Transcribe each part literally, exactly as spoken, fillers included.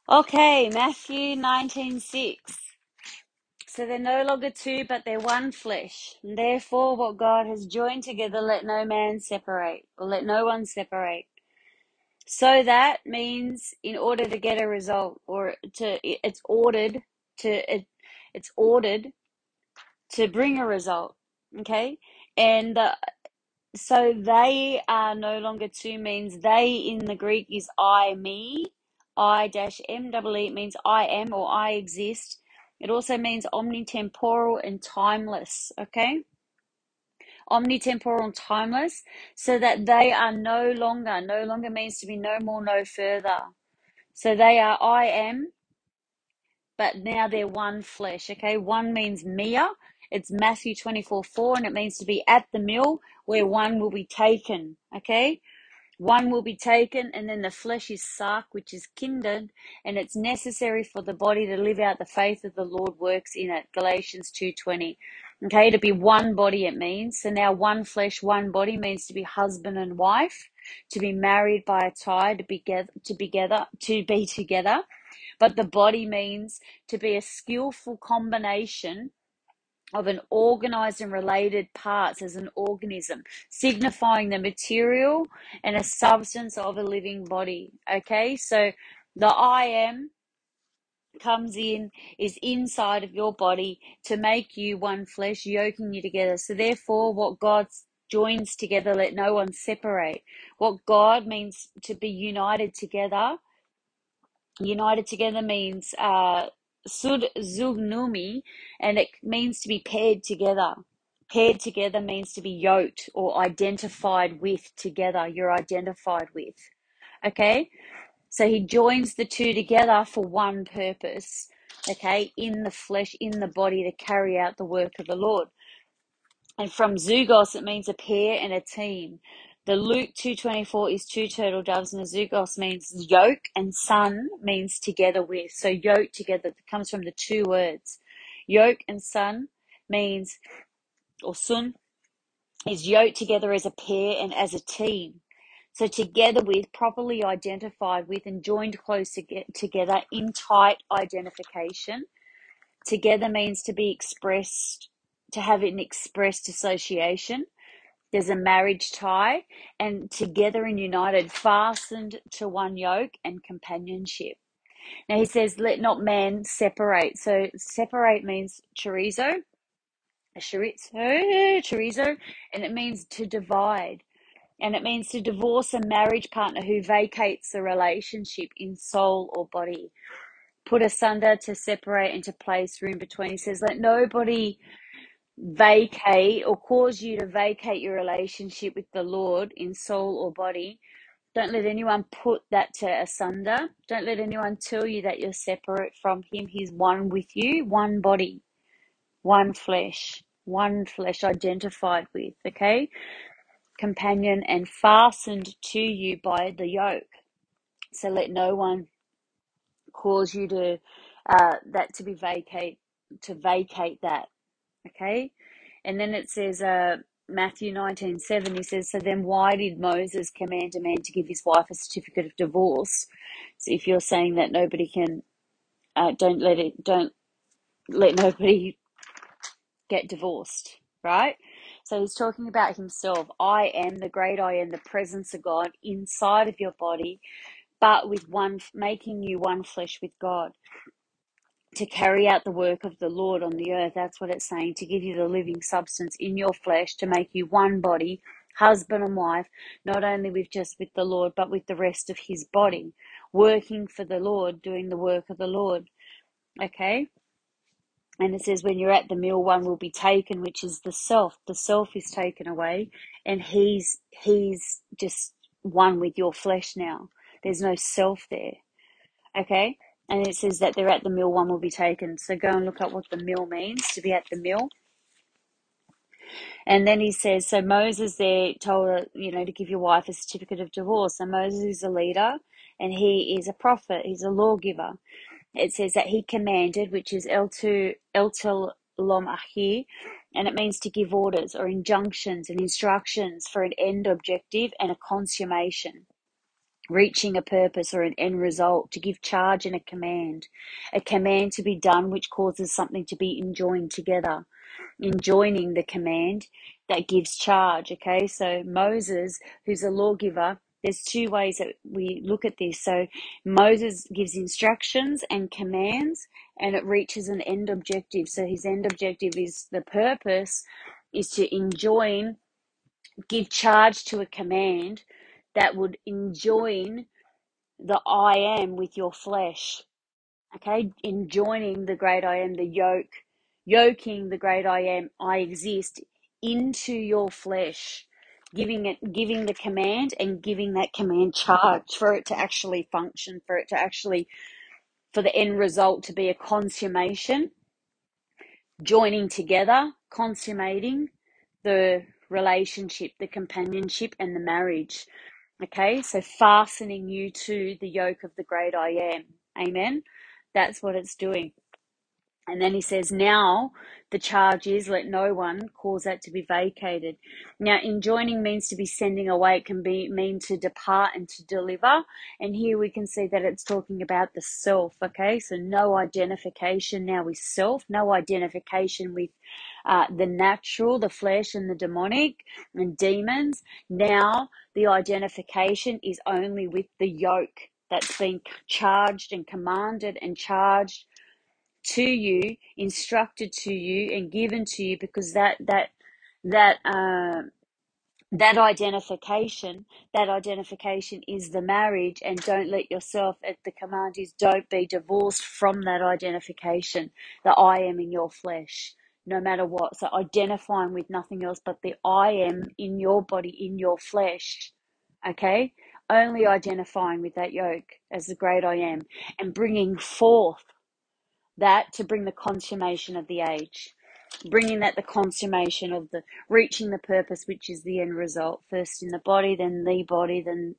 Okay, Matthew nineteen six. So they're no longer two, but they're one flesh. And therefore, what God has joined together, let no man separate, or let no one separate. So that means in order to get a result, or to it's ordered to it, it's ordered to bring a result. Okay, and uh, so they are no longer two means they in the Greek is I, me, I dash M double E. It means I am or I exist. It also means omnitemporal and timeless, okay? Omnitemporal and timeless, so that they are no longer, no longer means to be no more, no further. So they are I am, but now they're one flesh, okay? One means Mia. It's Matthew twenty-four four, and it means to be at the mill where one will be taken, okay? One will be taken, and then the flesh is sark, which is kindled, and it's necessary for the body to live out the faith of the Lord works in it. Galatians two twenty. Okay, to be one body it means. So now one flesh, one body means to be husband and wife, to be married by a tie, to be together, to be together, to be together. But the body means to be a skillful combination of an organized and related parts as an organism, signifying the material and a substance of a living body. Okay, so the I am comes in, is inside of your body to make you one flesh, yoking you together. So therefore, what God joins together, let no one separate. What God means to be united together, united together means uh, sud zugnumi, and it means to be paired together. Paired together means to be yoked or identified with together. You're identified with. Okay? So he joins the two together for one purpose. Okay? In the flesh, in the body, to carry out the work of the Lord. And from zugos, it means a pair and a team. The Luke two twenty-four is two turtle doves, and the zugos means yoke, and son means together with. So yoke together comes from the two words. Yoke and son means, or sun, is yoked together as a pair and as a team. So together with, properly identified with, and joined close together in tight identification. Together means to be expressed, to have an expressed association. There's a marriage tie, and together and united, fastened to one yoke and companionship. Now he says, let not man separate. So separate means chorizo, chorizo, chorizo, and it means to divide. And it means to divorce a marriage partner who vacates the relationship in soul or body. Put asunder, to separate, and to place room between. He says, let nobody vacate or cause you to vacate your relationship with the Lord in soul or body. Don't let anyone put that to asunder. Don't let anyone tell you that you're separate from him. He's one with you, one body, one flesh, one flesh identified with, okay? Companion and fastened to you by the yoke. So let no one cause you to, uh, that to be vacate, to vacate that, okay? And then it says, uh, Matthew nineteen seven, he says, so then why did Moses command a man to give his wife a certificate of divorce? So if you're saying that nobody can, uh, don't let it, don't let nobody get divorced, right? So he's talking about himself. I am the great I am, the presence of God inside of your body, but with one, making you one flesh with God, to carry out the work of the Lord on the earth. That's what it's saying, to give you the living substance in your flesh, to make you one body, husband and wife, not only with just with the Lord, but with the rest of his body, working for the Lord, doing the work of the Lord. Okay? And it says, when you're at the mill, one will be taken, which is the self. The self is taken away, and he's he's just one with your flesh now. There's no self there. Okay? And it says that they're at the mill, one will be taken. So go and look up what the mill means, to be at the mill. And then he says, so Moses there told her, you know, to give your wife a certificate of divorce. And Moses is a leader, and he is a prophet. He's a lawgiver. It says that he commanded, which is el tu el tel lom ahi, and it means to give orders or injunctions and instructions for an end objective and a consummation. reaching a purpose or an end result, to give charge and a command, a command to be done which causes something to be enjoined together, enjoining the command that gives charge. Okay, so Moses, who's a lawgiver, there's two ways that we look at this. So Moses gives instructions and commands, and it reaches an end objective. So his end objective is the purpose is to enjoin, give charge to a command that would enjoin the I am with your flesh. Okay, enjoining the great I am, the yoke, yoking the great I am, I exist into your flesh, giving it, giving the command and giving that command charge for it to actually function, for it to actually, for the end result to be a consummation, joining together, consummating the relationship, the companionship, and the marriage. Okay, so fastening you to the yoke of the great I am. Amen. That's what it's doing. And then he says, now the charge is, let no one cause that to be vacated. Now, enjoining means to be sending away. It can be mean to depart and to deliver. And here we can see that it's talking about the self, okay? So no identification now with self, no identification with uh, the natural, the flesh and the demonic and demons. Now the identification is only with the yoke that's been charged and commanded and charged to you, instructed to you, and given to you, because that that that uh, that identification, that identification is the marriage. And don't let yourself, at the command is, don't be divorced from that identification, the I am in your flesh, no matter what. So identifying with nothing else but the I am in your body, in your flesh. Okay, only identifying with that yoke as the great I am, and bringing forth that to bring the consummation of the age, bringing that the consummation of the reaching the purpose, which is the end result, first in the body, then the body, then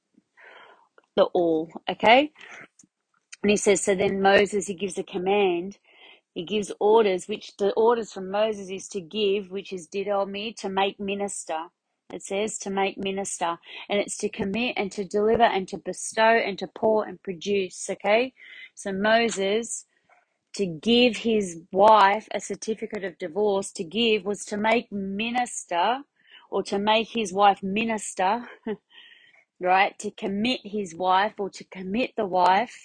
the all. Okay, and he says, so then Moses, he gives a command, he gives orders, which the orders from Moses is to give, which is didomi, to make minister. It says to make minister, and it's to commit and to deliver and to bestow and to pour and produce. Okay, so Moses, to give his wife a certificate of divorce, to give was to make minister, or to make his wife minister, right? To commit his wife, or to commit the wife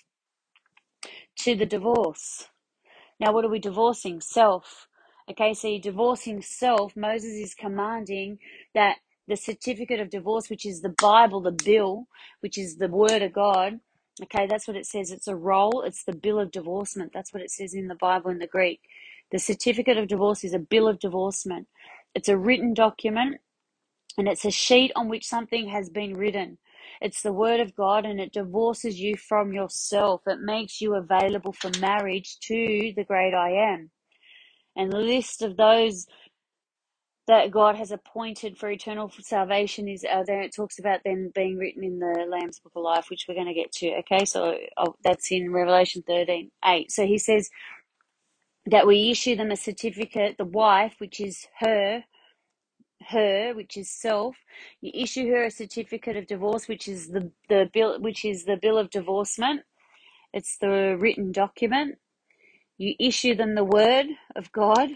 to the divorce. Now, what are we divorcing? Self. Okay, so you're divorcing self. Moses is commanding that the certificate of divorce, which is the Bible, the bill, which is the word of God. Okay, that's what it says. It's a roll. It's the bill of divorcement. That's what it says in the Bible in the Greek. The certificate of divorce is a bill of divorcement. It's a written document, and it's a sheet on which something has been written. It's the word of God, and it divorces you from yourself. It makes you available for marriage to the great I am. And the list of those that God has appointed for eternal salvation is uh, there. It talks about them being written in the Lamb's Book of Life, which we're going to get to. Okay, so oh, that's in Revelation thirteen eight. So he says that we issue them a certificate, the wife, which is her, her, which is self. You issue her a certificate of divorce, which is the the bill, which is the bill of divorcement. It's the written document. You issue them the word of God,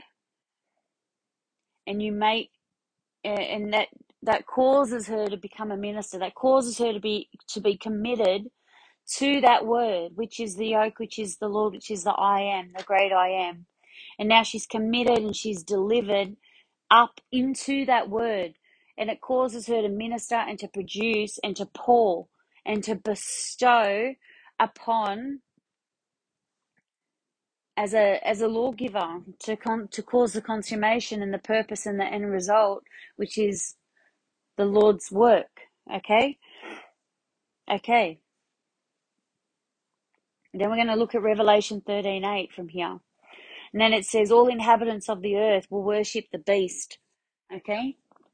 and you make, and that that causes her to become a minister. That causes her to be to be committed to that word, which is the yoke, which is the Lord, which is the I am, the great I am. And now she's committed and she's delivered up into that word, and it causes her to minister and to produce and to pour and to bestow upon, as a as a lawgiver, to con, to cause the consummation and the purpose and the end result, which is the Lord's work. Okay, okay. Then we're going to look at Revelation thirteen eight from here, and then it says, all inhabitants of the earth will worship the beast. Okay,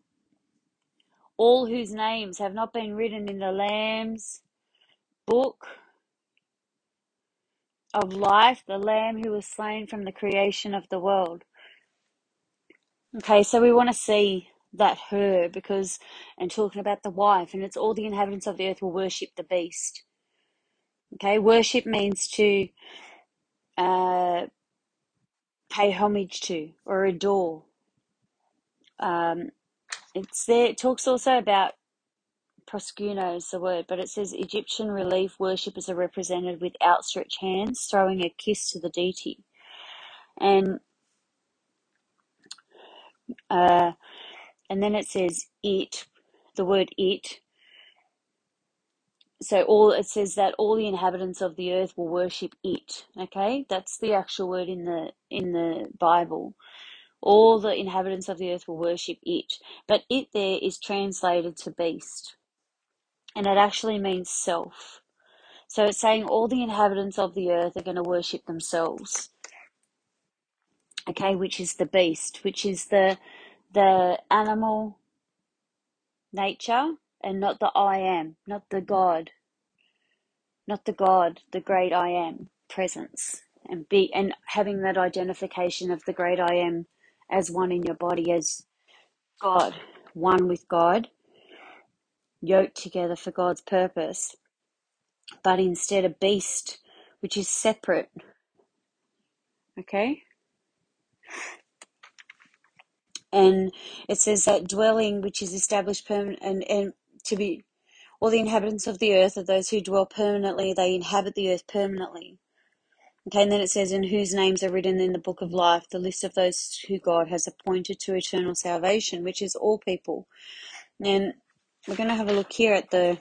all whose names have not been written in the Lamb's book of life, the Lamb who was slain from the creation of the world. Okay, so we want to see that her, because, and talking about the wife, and it's all the inhabitants of the earth will worship the beast. Okay, worship means to uh, pay homage to or adore. Um, it's there. It talks also about proskuno is the word, but it says Egyptian relief worshippers are represented with outstretched hands, throwing a kiss to the deity, and uh, and then it says it, the word it. So all it says that all the inhabitants of the earth will worship it. Okay, that's the actual word in the in the Bible. All the inhabitants of the earth will worship it, but it there is translated to beast, and it actually means self. So it's saying all the inhabitants of the earth are going to worship themselves. Okay, which is the beast, which is the the animal nature, and not the I am, not the God. Not the God, the great I am presence, and be and having that identification of the great I am as one in your body, as God, one with God, yoked together for God's purpose, but instead a beast, which is separate. Okay? And it says that dwelling which is established permanent, and, and to be all the inhabitants of the earth are those who dwell permanently, they inhabit the earth permanently. Okay, and then it says, in whose names are written in the book of life, the list of those who God has appointed to eternal salvation, which is all people. And we're going to have a look here at the,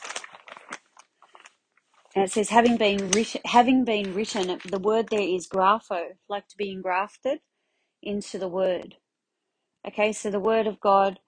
and it says, having been written, having been written, the word there is grapho, like to be engrafted into the word. Okay, so the word of God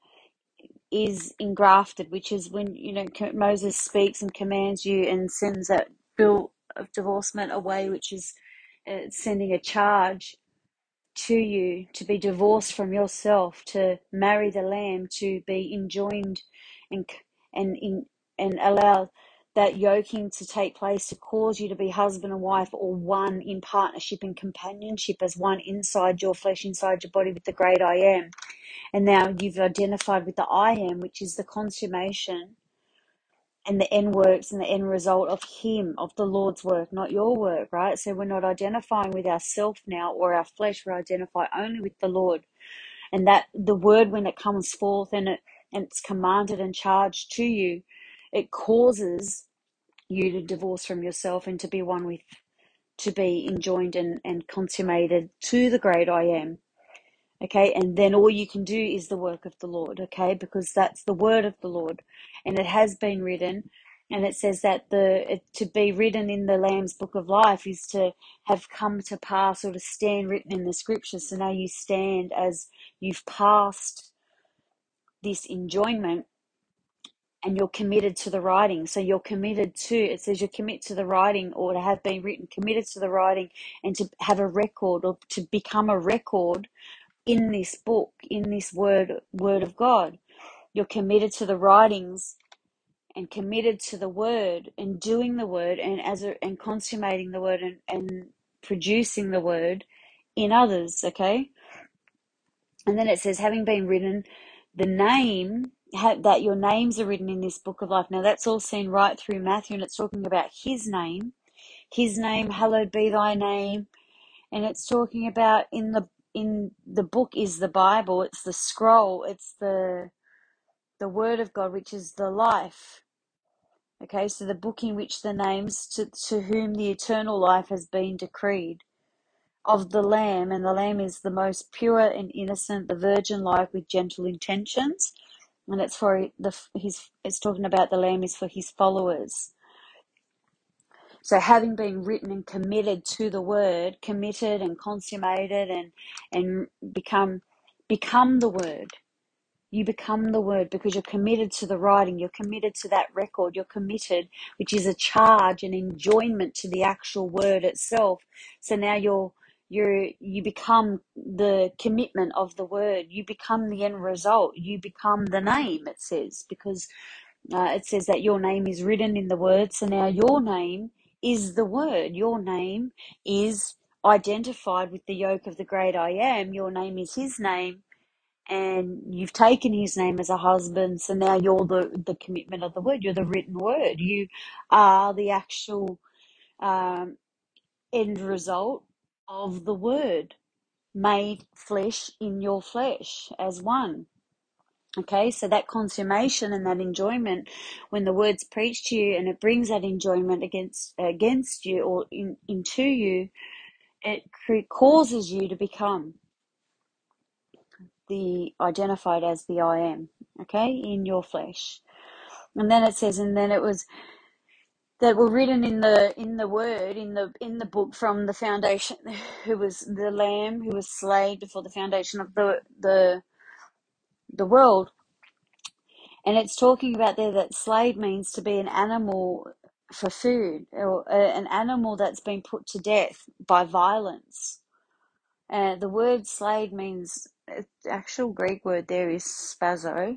is engrafted, which is when, you know, Moses speaks and commands you and sends that bill of divorcement away, which is uh, sending a charge to you to be divorced from yourself, to marry the Lamb, to be enjoined and and in and allow that yoking to take place, to cause you to be husband and wife, or one in partnership and companionship as one inside your flesh, inside your body, with the great I am. And now you've identified with the I am, which is the consummation and the end works and the end result of him, of the Lord's work, not your work, right? So we're not identifying with ourself now or our flesh, we identify only with the Lord. And that the word, when it comes forth and it and it's commanded and charged to you, it causes you to divorce from yourself and to be one with, to be enjoined and, and consummated to the great I am. Okay, and then all you can do is the work of the Lord, okay, because that's the word of the Lord, and it has been written, and it says that the it, to be written in the Lamb's book of life is to have come to pass, or to stand written in the scriptures. So now you stand as you've passed this enjoyment, and you're committed to the writing. So you're committed to, it says you're committed to the writing, or to have been written, committed to the writing, and to have a record, or to become a record in this book, in this word word of God. You're committed to the writings and committed to the word and doing the word, and as a, and consummating the word, and, and producing the word in others. Okay, and then it says, having been written, the name ha, that your names are written in this book of life. Now that's all seen right through Matthew, and it's talking about his name, his name, hallowed be thy name. And it's talking about in the in the book is the Bible, it's the scroll, it's the the word of God, which is the life. Okay, so the book in which the names to, to whom the eternal life has been decreed, of the Lamb, and the Lamb is the most pure and innocent, the virgin life with gentle intentions, and it's for the his. It's talking about the Lamb is for his followers. So having been written and committed to the word, committed and consummated and and become become the word. You become the word because you're committed to the writing, you're committed to that record, you're committed, which is a charge, an enjoyment to the actual word itself. So now you're you're you become the commitment of the word, you become the end result, you become the name, it says, because uh, it says that your name is written in the word. So now your name is the word. Your name is identified with the yoke of the great I am. Your name is his name. and you've taken his name as a husband. So now you're the, the commitment of the word. You're the written word. You are the actual um, end result of the word made flesh in your flesh as one. Okay, so that consummation and that enjoyment, when the word's preached to you and it brings that enjoyment against against you or in, into you, it causes you to become the identified as the I am, okay, in your flesh. And then it says, and then it was that were written in the in the word in the in the book from the foundation, who was the Lamb who was slain before the foundation of the the the world. And it's talking about there that slayed means to be an animal for food, or uh, an animal that's been put to death by violence. Uh, the word slayed means, the actual Greek word there is spazo,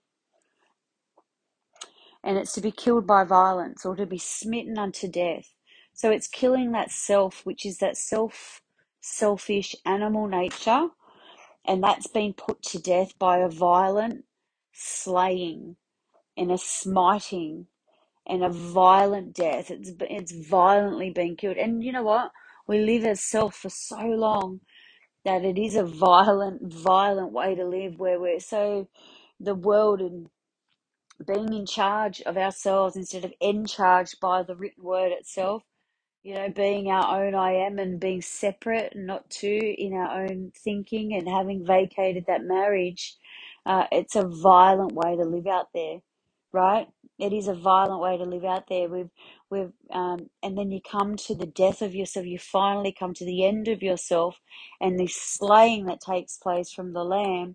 and it's to be killed by violence or to be smitten unto death. So it's killing that self, which is that self, selfish animal nature, and that's been put to death by a violent slaying and a smiting and a violent death. It's it's violently being killed. And you know what? We live as self for so long that it is a violent, violent way to live, where we're so the world and being in charge of ourselves instead of in charge by the written word itself. You know, being our own I am and being separate and not two in our own thinking, and having vacated that marriage. Uh, it's a violent way to live out there, right? It is a violent way to live out there. We've, we've, um, and then you come to the death of yourself. You finally come to the end of yourself, and this slaying that takes place from the Lamb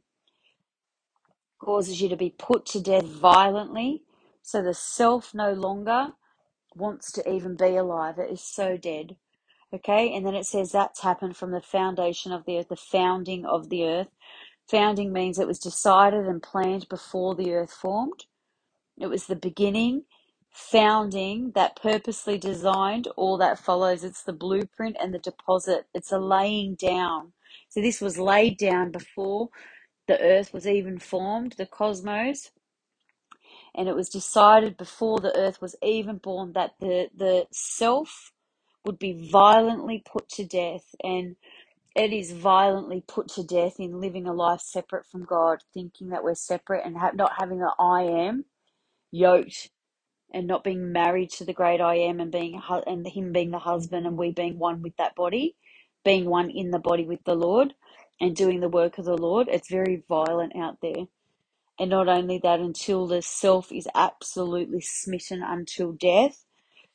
causes you to be put to death violently. So the self no longer wants to even be alive. It is so dead. Okay, and then it says that's happened from the foundation of the earth, the founding of the earth. Founding means it was decided and planned before the earth formed. It was the beginning. Founding, that purposely designed, all that follows. It's the blueprint and the deposit. It's a laying down. So this was laid down before the earth was even formed, the cosmos, and it was decided before the earth was even born that the, the self would be violently put to death, and it is violently put to death in living a life separate from God, thinking that we're separate and ha- not having an I am yoked, and not being married to the great I am, and being hu- and him being the husband and we being one with that body, being one in the body with the Lord and doing the work of the Lord. It's very violent out there. And not only that, until the self is absolutely smitten until death,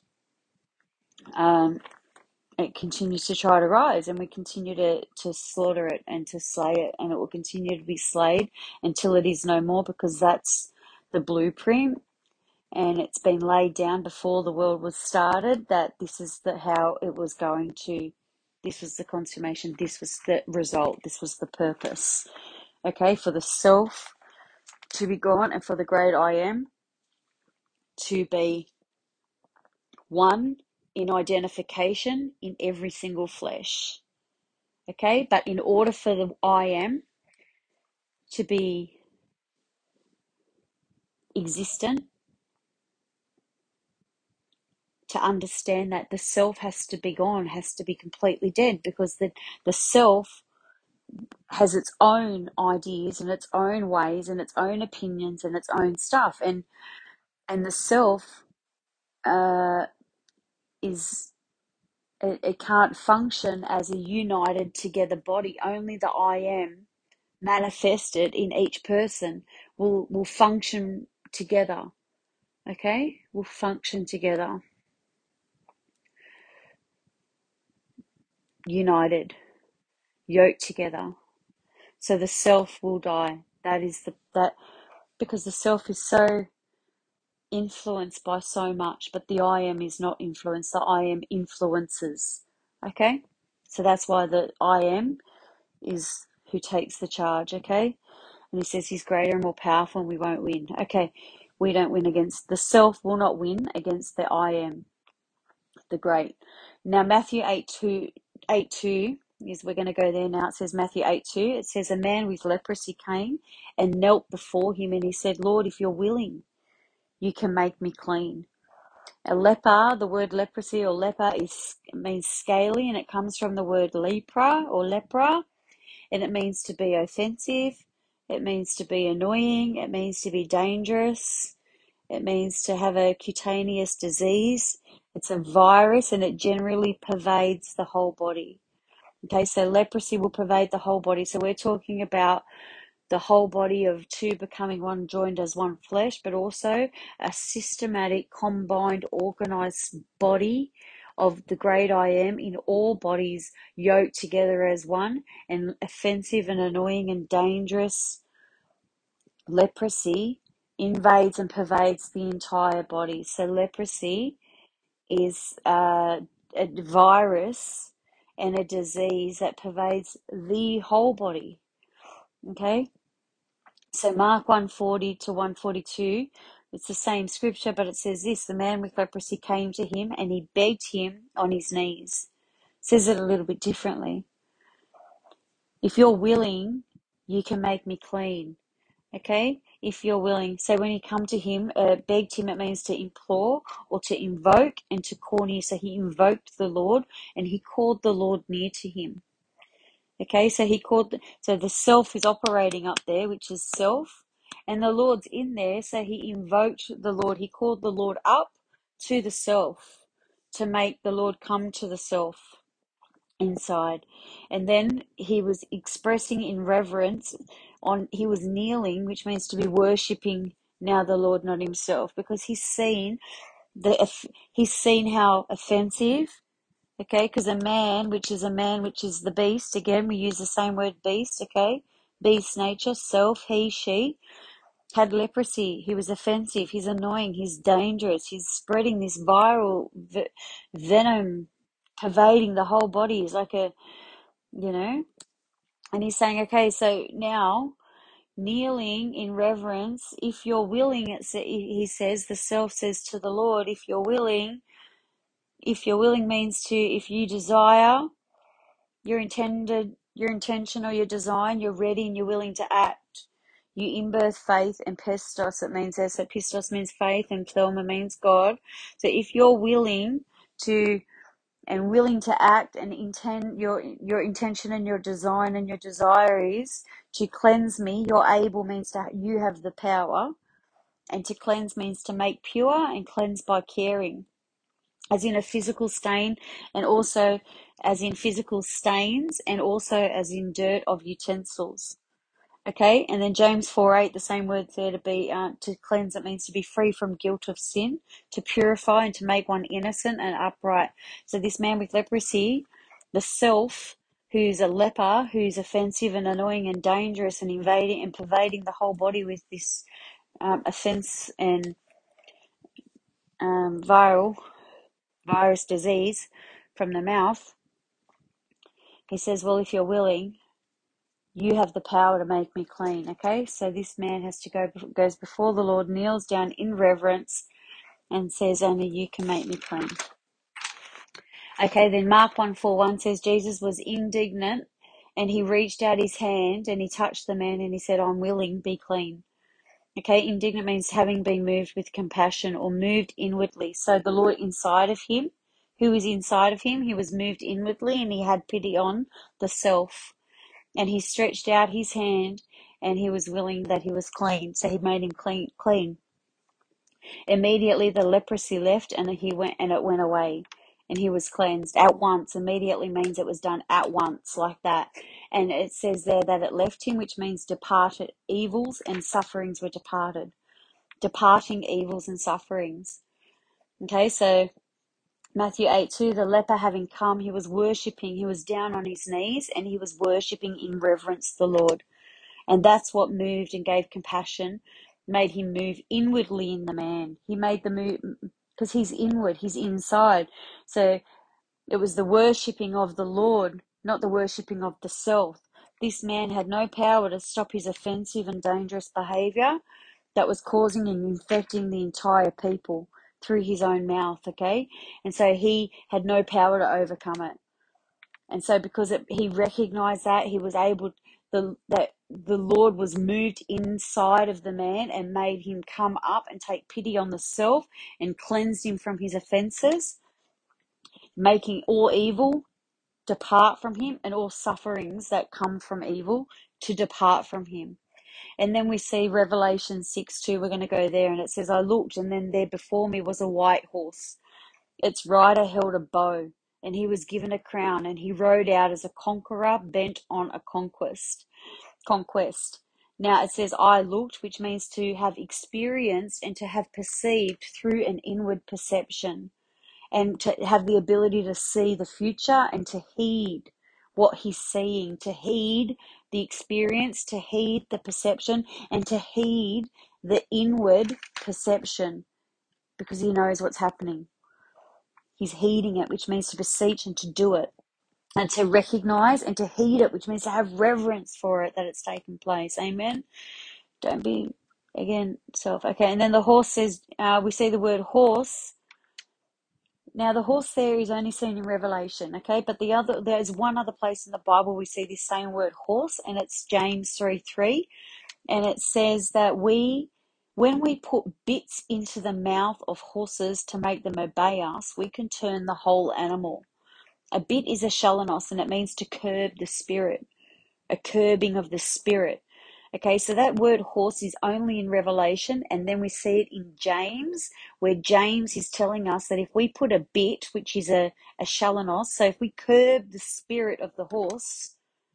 um, it continues to try to rise, and we continue to, to slaughter it and to slay it, and it will continue to be slayed until it is no more, because that's the blueprint, and it's been laid down before the world was started that this is the how it was going to, this was the consummation, this was the result, this was the purpose, okay, for the self to be gone and for the great I am to be one in identification in every single flesh. Okay, but in order for the I am to be existent, to understand that the self has to be gone, has to be completely dead, because the, the self has its own ideas and its own ways and its own opinions and its own stuff. And and the self uh, is it, it can't function as a united together body. Only the I am manifested in each person will will function together. Okay, will function together, united, yoked together. So the self will die. That is the that because the self is so influenced by so much, but the I am is not influenced. The I am influences. Okay, so that's why the I am is who takes the charge. Okay, and he says he's greater and more powerful, and we won't win. Okay, we don't win against the self. Will not win against the I am, the great. Now Matthew eight two eight two. is we're going to go there now. It says Matthew eight two. It says, a man with leprosy came and knelt before him, and he said, Lord, if you're willing, you can make me clean. A leper, the word leprosy or leper is means scaly, and it comes from the word lepra or lepra, and it means to be offensive, it means to be annoying, it means to be dangerous, it means to have a cutaneous disease. It's a virus, and it generally pervades the whole body. Okay, so leprosy will pervade the whole body. So we're talking about the whole body of two becoming one, joined as one flesh, but also a systematic, combined, organized body of the great I am in all bodies yoked together as one, and offensive and annoying and dangerous leprosy invades and pervades the entire body. So leprosy is uh, a virus and a disease that pervades the whole body. Okay? So Mark one forty to one forty-two, it's the same scripture, but it says this, the man with leprosy came to him and he begged him on his knees. It says it a little bit differently. If you're willing, you can make me clean. Okay? If you're willing. So when he come to him, uh, begged him, it means to implore or to invoke and to call near. So he invoked the Lord and he called the Lord near to him. Okay, so he called, so the self is operating up there, which is self, and the Lord's in there, so he invoked the Lord. He called the Lord up to the self to make the Lord come to the self inside. And then he was expressing in reverence on, he was kneeling, which means to be worshipping now the Lord, not himself, because he's seen the, he's seen how offensive. Okay, because a man, which is a man, which is the beast, again, we use the same word beast, okay? Beast nature, self, he, she, had leprosy. He was offensive, he's annoying, he's dangerous, he's spreading this viral v- venom, pervading the whole body. He's like a, you know, and he's saying, okay, so now, kneeling in reverence, if you're willing, it sa- he says, the self says to the Lord, if you're willing, if you're willing means to, if you desire, your intended, your intention or your design, you're ready and you're willing to act. You in-birth faith, and pistos, it means there. So pistos means faith and pneuma means God. So if you're willing to, and willing to act and intend, your your intention and your design and your desire is to cleanse me, you're able means to, you have the power, and to cleanse means to make pure and cleanse by caring, as in a physical stain, and also as in physical stains, and also as in dirt of utensils. Okay, and then James four eight, the same word there, to be, uh, to cleanse, it means to be free from guilt of sin, to purify and to make one innocent and upright. So this man with leprosy, the self, who's a leper, who's offensive and annoying and dangerous and invading and pervading the whole body with this um, offense and um, viral virus disease from the mouth, he says, well, if you're willing, you have the power to make me clean. Okay, so this man has to go, goes before the Lord, kneels down in reverence and says, only you can make me clean. Okay, then Mark one forty-one says, Jesus was indignant and he reached out his hand and he touched the man and he said, I'm willing, be clean. Okay, indignant means having been moved with compassion or moved inwardly. So the Lord inside of him, who was inside of him, he was moved inwardly and he had pity on the self. And he stretched out his hand and he was willing that he was clean. So he made him clean. clean. Immediately the leprosy left and he went and it went away. And he was cleansed at once. Immediately means it was done at once, like that. And it says there that it left him, which means departed. Evils and sufferings were departed. Departing evils and sufferings. Okay, so Matthew eight two, the leper having come, he was worshipping, he was down on his knees and he was worshipping in reverence the Lord. And that's what moved and gave compassion, made him move inwardly in the man. He made the move, because he's inward, he's inside. So it was the worshipping of the Lord, not the worshipping of the self. This man had no power to stop his offensive and dangerous behavior that was causing and infecting the entire people through his own mouth, okay? And so he had no power to overcome it. And so because it, he recognized that, he was able, the that the Lord was moved inside of the man and made him come up and take pity on the self and cleansed him from his offenses, making all evil depart from him and all sufferings that come from evil to depart from him. And then we see Revelation six two, we're going to go there, and it says, I looked, and then there before me was a white horse. Its rider held a bow, and he was given a crown, and he rode out as a conqueror bent on a conquest. Conquest. Now it says, I looked, which means to have experienced and to have perceived through an inward perception, and to have the ability to see the future and to heed what he's seeing, to heed the experience, to heed the perception, and to heed the inward perception, because he knows what's happening. He's heeding it, which means to beseech and to do it, and to recognize and to heed it, which means to have reverence for it, that it's taken place. Amen. Don't be, again, self. Okay, and then the horse says, uh, we see the word horse. Now, the horse there is only seen in Revelation, okay? But the other, there's one other place in the Bible we see this same word horse, and it's James three three. And it says that we, when we put bits into the mouth of horses to make them obey us, we can turn the whole animal. A bit is a shalanos, and it means to curb the spirit, a curbing of the spirit. Okay, so that word horse is only in Revelation, and then we see it in James, where James is telling us that if we put a bit, which is a, a shalanos, so if we curb the spirit of the horse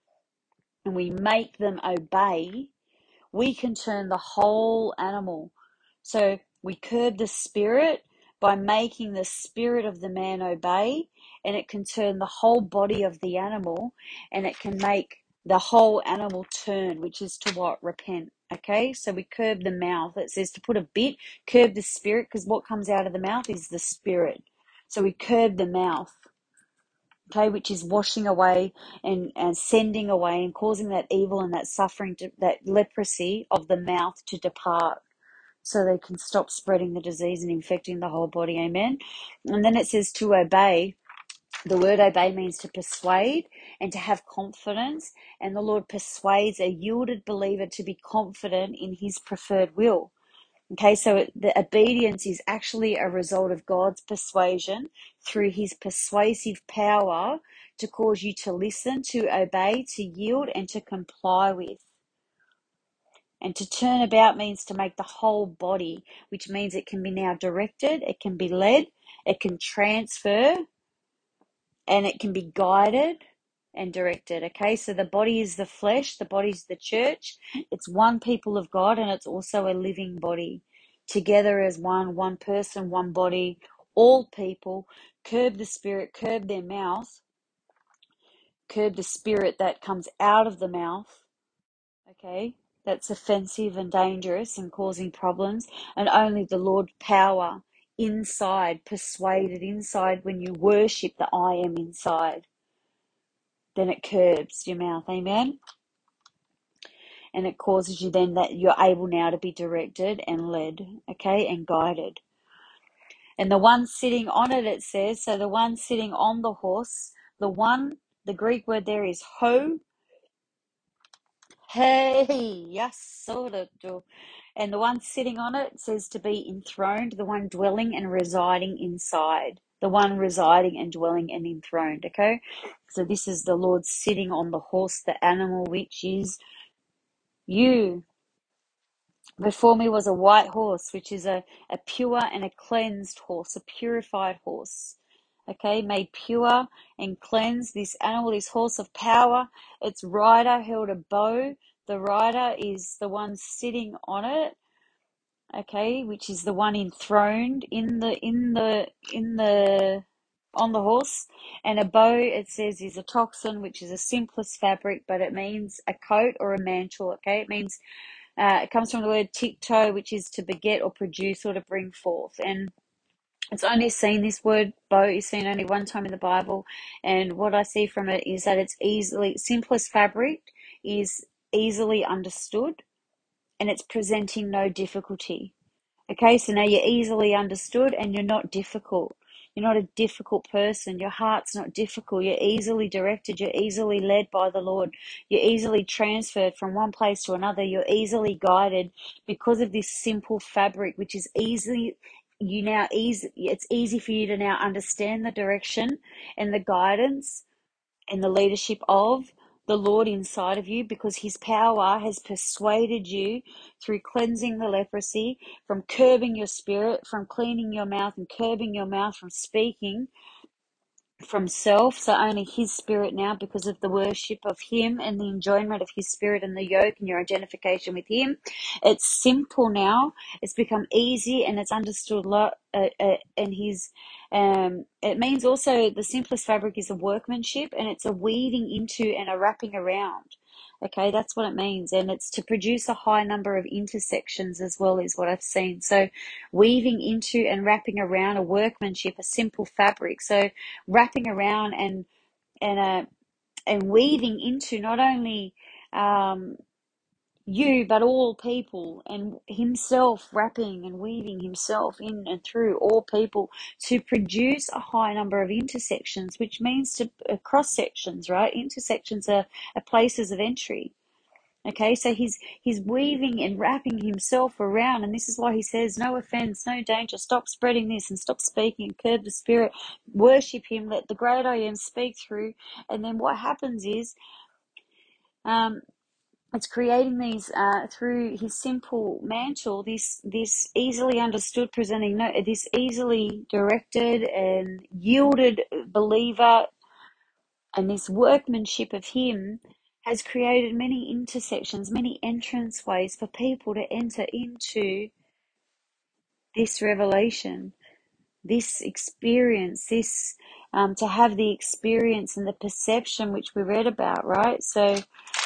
and we make them obey, we can turn the whole animal. So we curb the spirit by making the spirit of the man obey, and it can turn the whole body of the animal, and it can make the whole animal turn, which is to what? Repent. Okay, so we curb the mouth. It says to put a bit, curb the spirit, because what comes out of the mouth is the spirit. So we curb the mouth, okay, which is washing away and, and sending away and causing that evil and that suffering, to, that leprosy of the mouth to depart, so they can stop spreading the disease and infecting the whole body. Amen. And then it says to obey. The word obey means to persuade and to have confidence, and the Lord persuades a yielded believer to be confident in his preferred will. Okay, so the obedience is actually a result of God's persuasion through his persuasive power to cause you to listen, to obey, to yield, and to comply with. And to turn about means to make the whole body, which means it can be now directed, it can be led, it can transfer, and it can be guided and directed. Okay, so the body is the flesh, the body is the church. It's one people of God, and it's also a living body. Together as one, one person, one body, all people. Curb the spirit, curb their mouth, curb the spirit that comes out of the mouth, okay, that's offensive and dangerous and causing problems, and only the Lord's power inside, persuaded inside, when you worship the I am inside, then it curbs your mouth. Amen. And it causes you then that you're able now to be directed and led, okay, and guided. And the one sitting on it, it says, so the one sitting on the horse, the one, the Greek word there is ho, hey, yes, sort of. And the one sitting on it says to be enthroned, the one dwelling and residing inside, the one residing and dwelling and enthroned, okay? So this is the Lord sitting on the horse, the animal, which is you. Before me was a white horse, which is a, a pure and a cleansed horse, a purified horse, okay, made pure and cleansed. This animal, this horse of power, its rider held a bow. The rider is the one sitting on it, okay, which is the one enthroned in the in the in the on the horse. And a bow, it says, is a toxin, which is a simplest fabric, but it means a coat or a mantle. Okay, it means uh, it comes from the word tikto, which is to beget or produce or to bring forth. And it's only seen, this word bow is seen only one time in the Bible, and what I see from it is that it's easily, simplest fabric is easily understood, and it's presenting no difficulty. Okay, so now you're easily understood and you're not difficult. You're not a difficult person. Your heart's not difficult. You're easily directed. You're easily led by the Lord. You're easily transferred from one place to another. You're easily guided because of this simple fabric, which is easily, you now easy, it's easy for you to now understand the direction and the guidance and the leadership of the Lord inside of you, because his power has persuaded you through cleansing the leprosy, from curbing your spirit, from cleaning your mouth and curbing your mouth from speaking from self. So only his spirit now, because of the worship of him and the enjoyment of his spirit and the yoke and your identification with him. It's simple now. It's become easy and it's understood a lot. Uh, uh, and his, um, it means also the simplest fabric is a workmanship, and it's a weaving into and a wrapping around. Okay, that's what it means. And it's to produce a high number of intersections as well, is what I've seen. So weaving into and wrapping around a workmanship, a simple fabric. So wrapping around and and uh, and weaving into not only um, you but all people, and himself wrapping and weaving himself in and through all people to produce a high number of intersections, which means to uh, cross sections, right? Intersections are, are places of entry. Okay, so he's he's weaving and wrapping himself around, and this is why he says, no offense, no danger, stop spreading this and stop speaking, curb the spirit, worship him, let the great I am speak through. And then what happens is, um, it's creating these, uh, through his simple mantle, this this easily understood, presenting, no, this easily directed and yielded believer, and this workmanship of him has created many intersections, many entrance ways for people to enter into this revelation, this experience, this um, to have the experience and the perception which we read about, right? So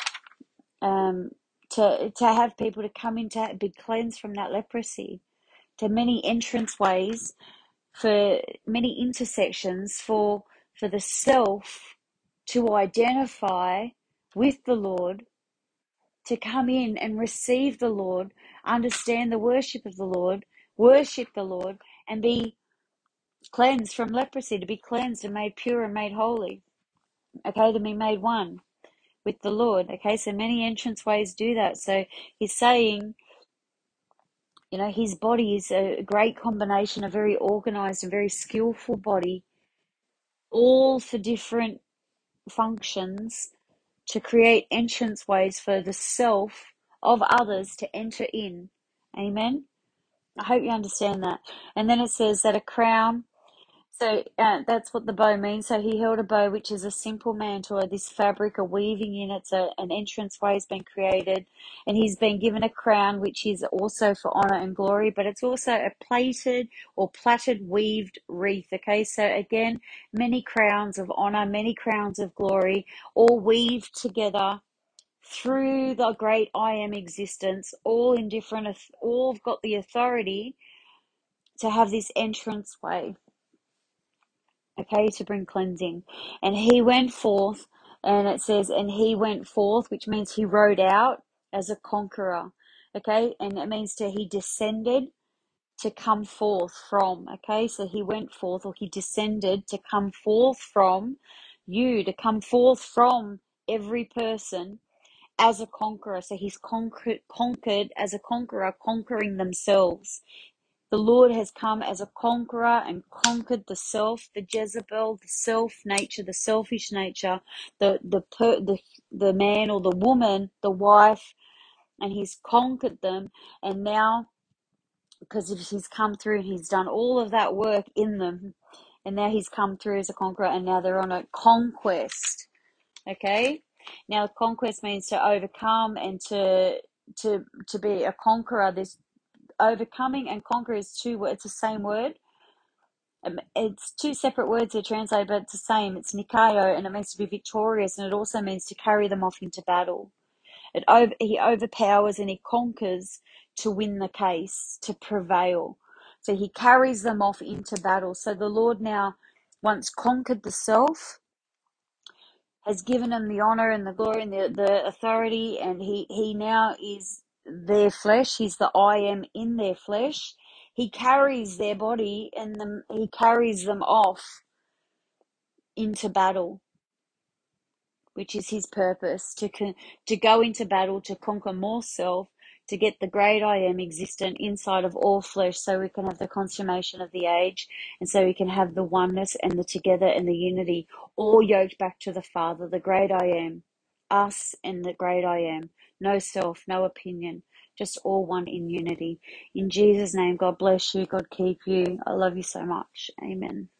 um, to to have people to come in to be cleansed from that leprosy, to many entrance ways, for many intersections for for the self to identify with the Lord, to come in and receive the Lord, understand the worship of the Lord, worship the Lord, and be cleansed from leprosy, to be cleansed and made pure and made holy, okay, to be made one with the Lord. Okay, so many entrance ways do that. So he's saying, you know, his body is a great combination, a very organized and very skillful body, all for different functions, to create entrance ways for the self of others to enter in. Amen. I hope you understand that. And then it says that a crown, so uh, that's what the bow means. So he held a bow, which is a simple mantle, or this fabric, a weaving in. It's a, an entrance way has been created, and he's been given a crown, which is also for honor and glory, but it's also a plaited or plaited weaved wreath. Okay, so again, many crowns of honor, many crowns of glory, all weaved together through the great I am existence, all in different, all have got the authority to have this entrance way, okay, to bring cleansing. And he went forth, and it says, and he went forth, which means he rode out as a conqueror, okay, and it means to he descended to come forth from, okay, so he went forth, or he descended to come forth from you, to come forth from every person as a conqueror. So he's conquered, conquered as a conqueror, conquering themselves. The Lord has come as a conqueror and conquered the self, the Jezebel, the self nature, the selfish nature, the the per, the the man or the woman, the wife, and he's conquered them. And now, because he's come through and he's done all of that work in them, and now he's come through as a conqueror, and now they're on a conquest. Okay, now conquest means to overcome and to to to be a conqueror. There's overcoming and conquer is two words, it's the same word. Um, it's two separate words that translate, but it's the same. It's Nikaio, and it means to be victorious, and it also means to carry them off into battle. It over, he overpowers and he conquers to win the case, to prevail. So he carries them off into battle. So the Lord now, once conquered the self, has given them the honor and the glory and the, the authority, and he, he now is their flesh. He's the I am in their flesh. He carries their body and them, he carries them off into battle, which is his purpose, to con- to go into battle, to conquer more self, to get the great I am existent inside of all flesh, so we can have the consummation of the age, and so we can have the oneness and the together and the unity, all yoked back to the Father, the great I am, us and the great I am, no self, no opinion, just all one in unity. In Jesus' name, God bless you, God keep you. I love you so much. Amen.